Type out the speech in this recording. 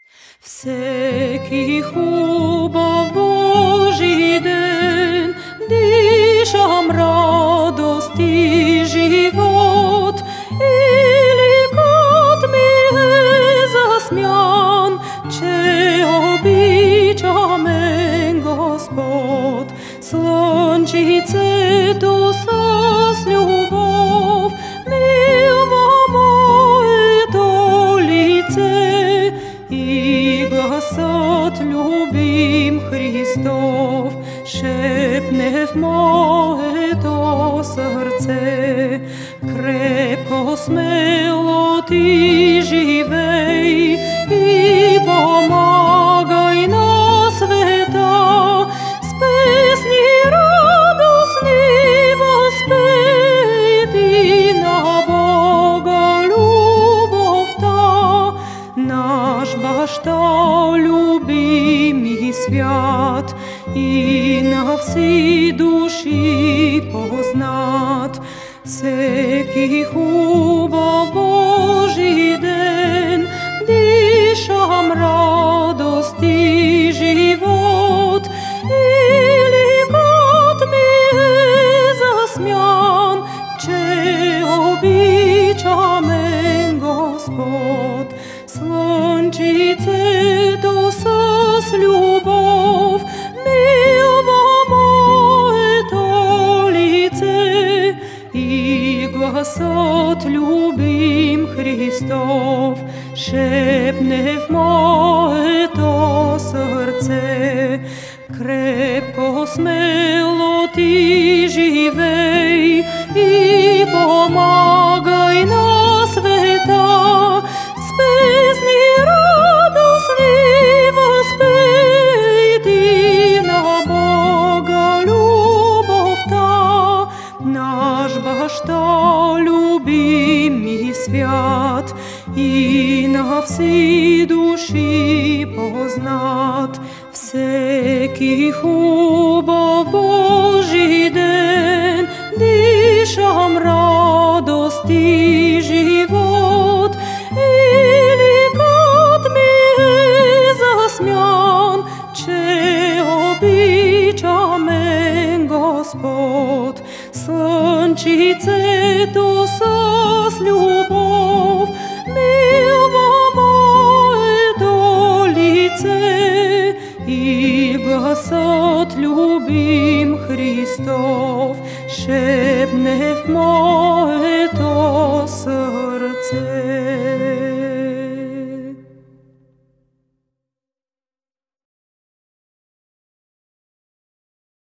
Всеки хубав Божий ден дишам радост и живот, и ликът ми е засмян, че обича мен Господ. Слънчицето с любов милва моето лице, и гласът любим Христов шепне в моето сърце. Крепко, смело ти живей и помагай на света, с песни радостни възпей ти на Бога любовта. Наш Баща любим и свят, и на все души познат. Всеки хубав Божий ден дишам радост и живот, и ликът ми е засмян, че обича мен Господ. Слънчицето с любов милва моето лице, и гласът любим Христов шепне в моето сърце. Крепко, смело ти живей и помагай на света, с песни радостни възпей ти на Бога любовта. Наш Баща любим и свят, и на все души познат. Всеки хубав Божий ден дишам радост и живот, и ликът ми е засмян, че обича мен Господ. Слънчице